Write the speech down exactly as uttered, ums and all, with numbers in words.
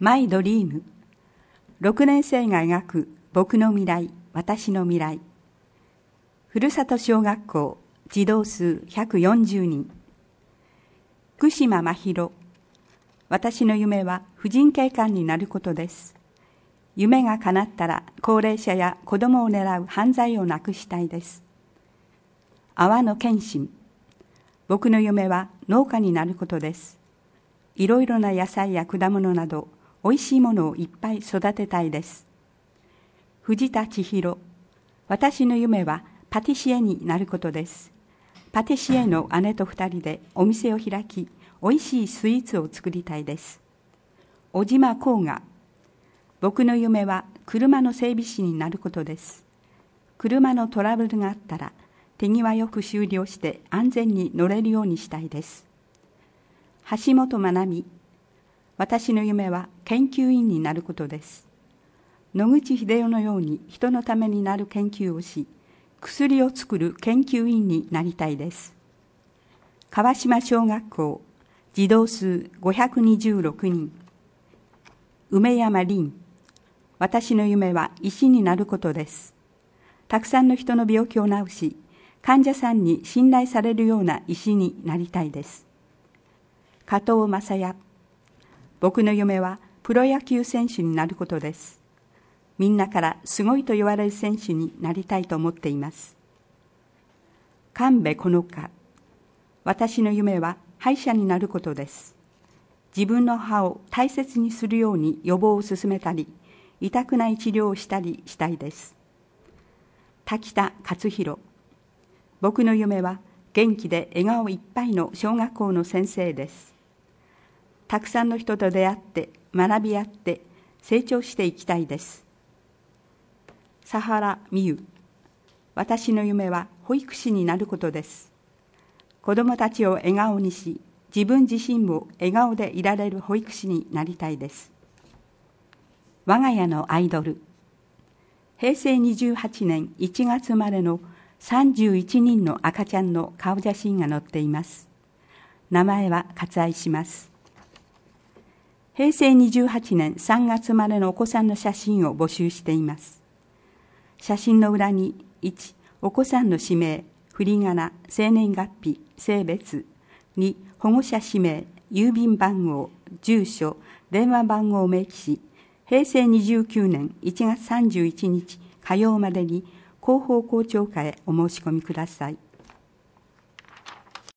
マイドリーム。ろくねん生が描く僕の未来、私の未来。ふるさと小学校児童数ひゃくよんじゅうにん。福島真宙。私の夢は婦人警官になることです。夢が叶ったら高齢者や子供を狙う犯罪をなくしたいです。阿野健信。僕の夢は農家になることです。いろいろな野菜や果物などおいしいものをいっぱい育てたいです。藤田千尋。私の夢はパティシエになることです。パティシエの姉と二人でお店を開き、おいしいスイーツを作りたいです。小島光雅。僕の夢は車の整備士になることです。車のトラブルがあったら手際よく修理をして安全に乗れるようにしたいです。橋本まなみ。私の夢は研究員になることです。野口英世のように人のためになる研究をし、薬を作る研究員になりたいです。川島小学校児童数ごひゃくにじゅうろくにん。梅山凛。私の夢は医師になることです。たくさんの人の病気を治し、患者さんに信頼されるような医師になりたいです。加藤正也。僕の夢はプロ野球選手になることです。みんなからすごいと言われる選手になりたいと思っています。神戸好花。私の夢は歯医者になることです。自分の歯を大切にするように予防を進めたり、痛くない治療をしたりしたいです。滝田勝弘。僕の夢は元気で笑顔いっぱいの小学校の先生です。たくさんの人と出会って学び合って成長していきたいです。佐原美優。私の夢は保育士になることです。子どもたちを笑顔にし、自分自身も笑顔でいられる保育士になりたいです。我が家のアイドル。へいせいにじゅうはちねんいちがつ生まれのさんじゅういちにんの赤ちゃんの顔写真が載っています。名前は割愛します。へいせいにじゅうはちねんさんがつ生まれのお子さんの写真を募集しています。写真の裏にいち、お子さんの氏名、振り仮名、生年月日、性別。に、保護者氏名、郵便番号、住所、電話番号を明記し、へいせいにじゅうきゅうねんいちがつさんじゅういちにち火曜までに広報校長課へお申し込みください。